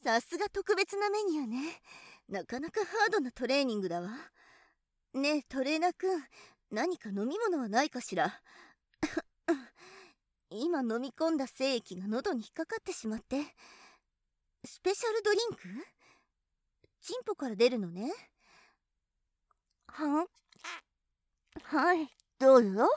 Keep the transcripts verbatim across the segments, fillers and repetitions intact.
さすが特別なメニューね。なかなかハードなトレーニングだわ。ねえトレーナーくん、何か飲み物はないかしら。今飲み込んだ精液が喉に引っかかってしまって。スペシャルドリンク？チンポから出るのね。はんはい、どうぞ。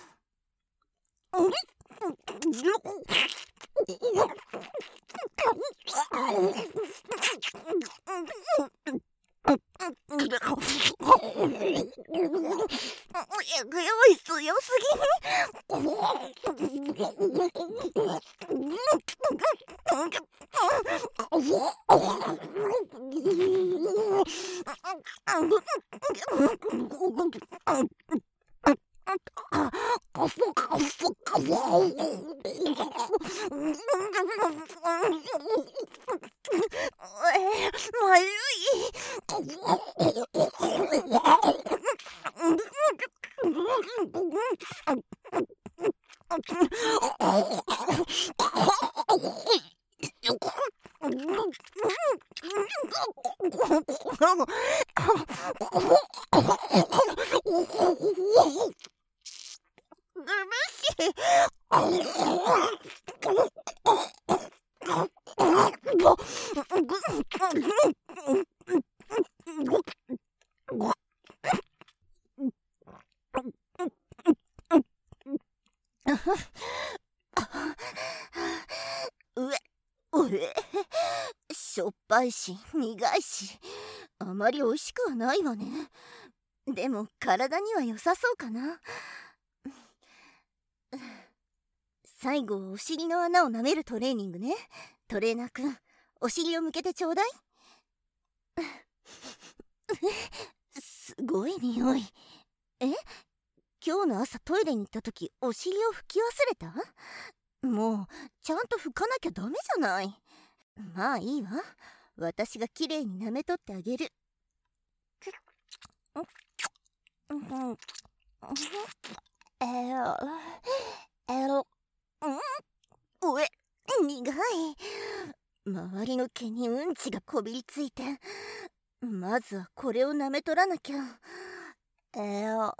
強い強すぎ。まずい。うえ、うえ、しょっぱいし苦いし、あまり美味しくはないわね。でも体には良さそうかな。最後はお尻の穴を舐めるトレーニングね。トレーナーくん、お尻を向けてちょうだい。すごい匂い。え？今日の朝トイレに行った時お尻を拭き忘れた？もうちゃんと拭かなきゃダメじゃない。まあいいわ、私がきれいに舐めとってあげる。えー、えー、うえ、苦い。周りの毛にうんちがこびりついて、まずはこれを舐めとらなきゃ。えー、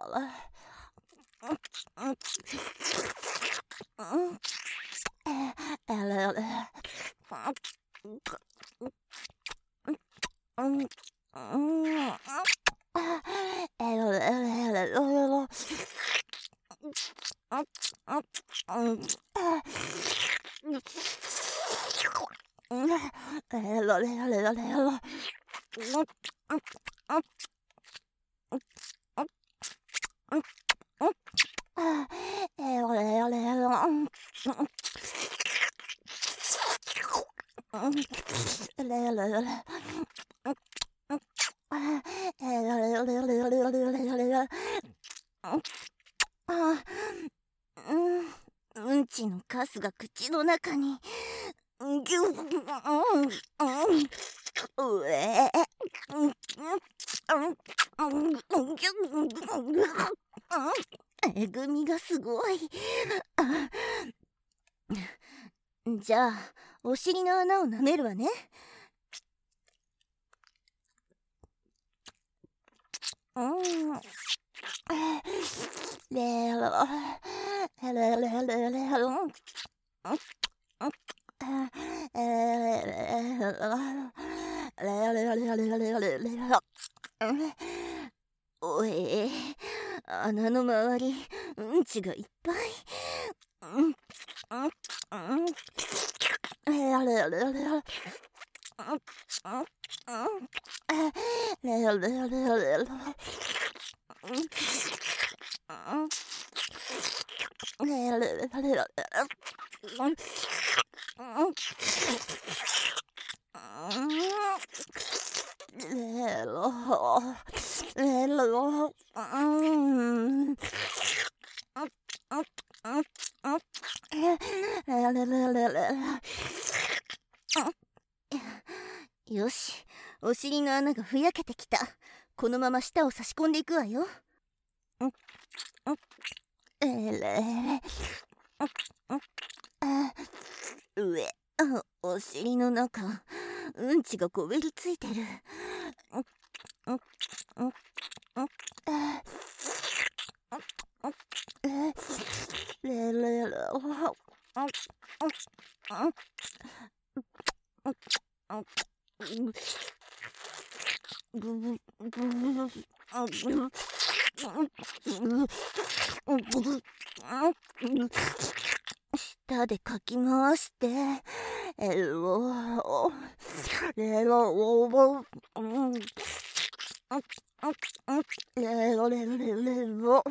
うんちのカスが口の中に。ぎゅうええぐみがすごい。じゃあお尻の穴を舐めるわね。うんレロレロレロレロおえ、穴の周りうんちがいっぱい。よし、お尻の穴がふやけてきた。このまま舌を差し込んでいくわよ。えれうえ、お尻の中うんちがこびりついてる。舌でかき回して、えろレロロうんレロレロレロレロ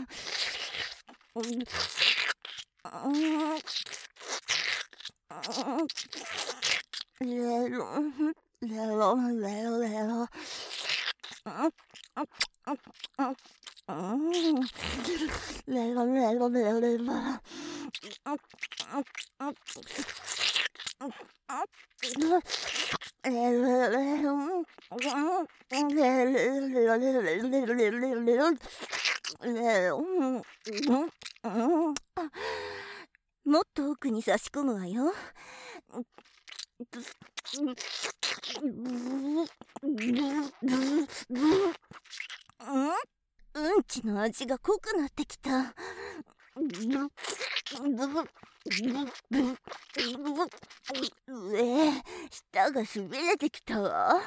レロレロレロレロレロレロレロレロもっと奥に差し込むわよ。うんちの味が濃くなってきた。うえ、舌がしびれてきたわ。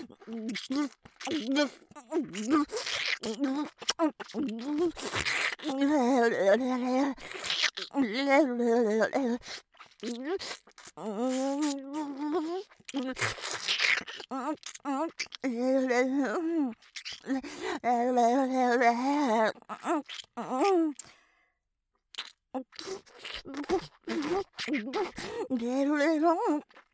レロレロ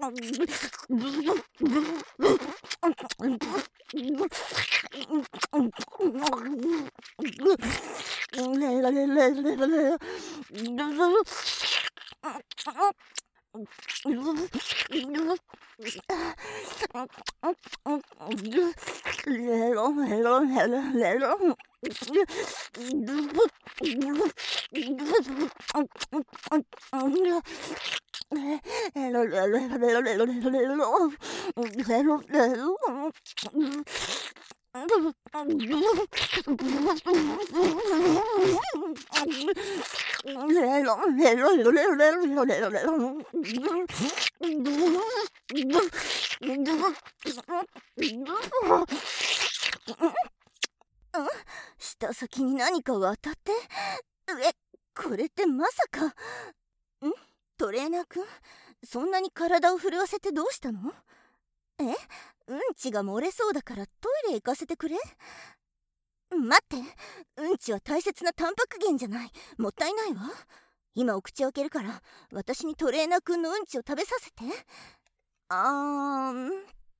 舌先に何かが当たって、え、これってまさか。んトレーナーくん、そんなに体を震わせてどうしたの？え、うんちが漏れそうだからトイレ行かせてくれ。待って、うんちは大切なタンパク源じゃない。もったいないわ。今お口を開けるから私にトレーナーくんのうんちを食べさせて。あーん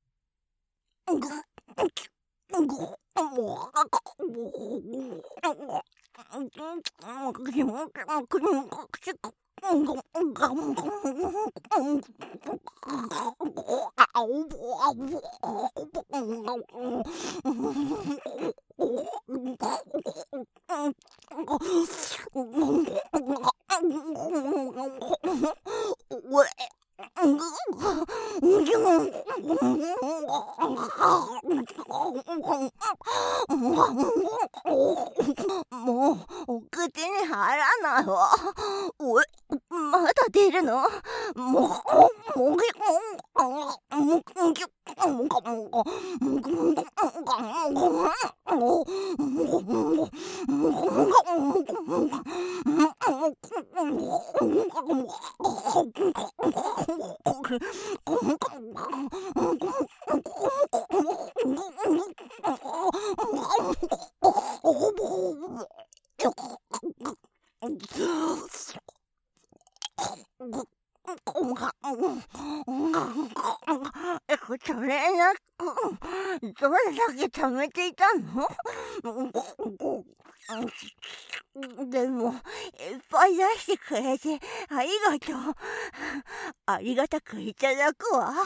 もうお口に入らないわ。おえ、まだ出るの？もうもぎももぎもかもかもかもかもかもトレーナーくん、どれだけ貯めていたの？でもいっぱい出してくれてありがとう。ありがたくいただくわ。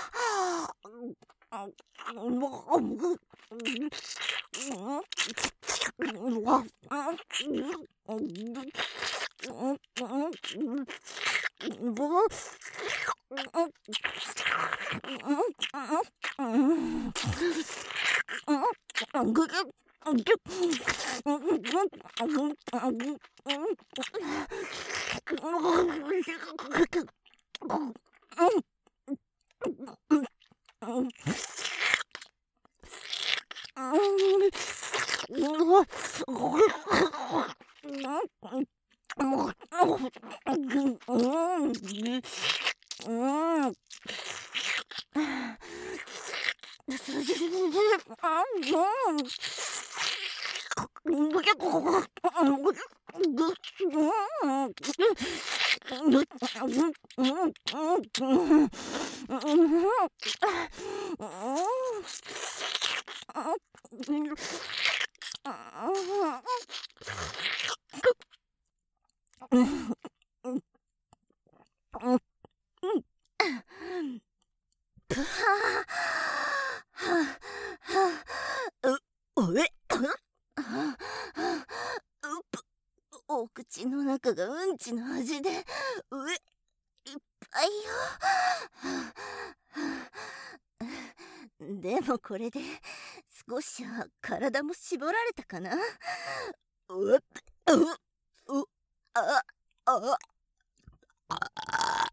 お口の中がうんちの味で上いっぱいよ。でもこれで少しは体も絞られたかな。うっううあああ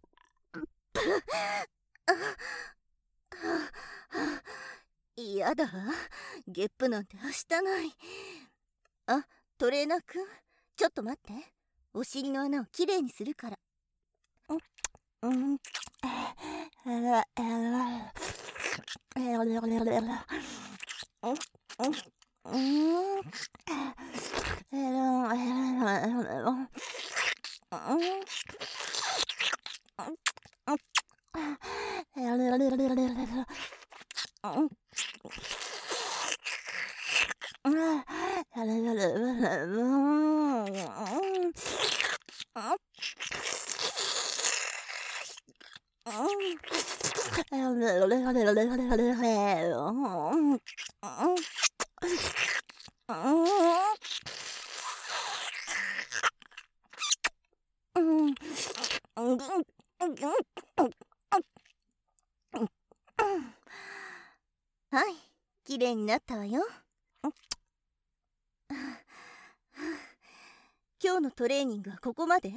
嫌だわ、ゲップなんてはしたない。あ、トレーナーくん、ちょっと待って、お尻の穴をきれいにするから。うん、うん、はい、きれいになったわよ。今日のトレーニングはここまで。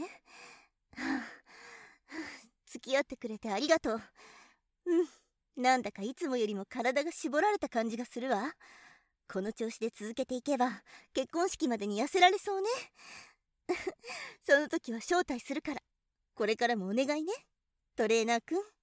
付き合ってくれてありがとう。うん、なんだかいつもよりも体が絞られた感じがするわ。この調子で続けていけば結婚式までに痩せられそうね。その時は招待するから、これからもお願いね、トレーナーくん。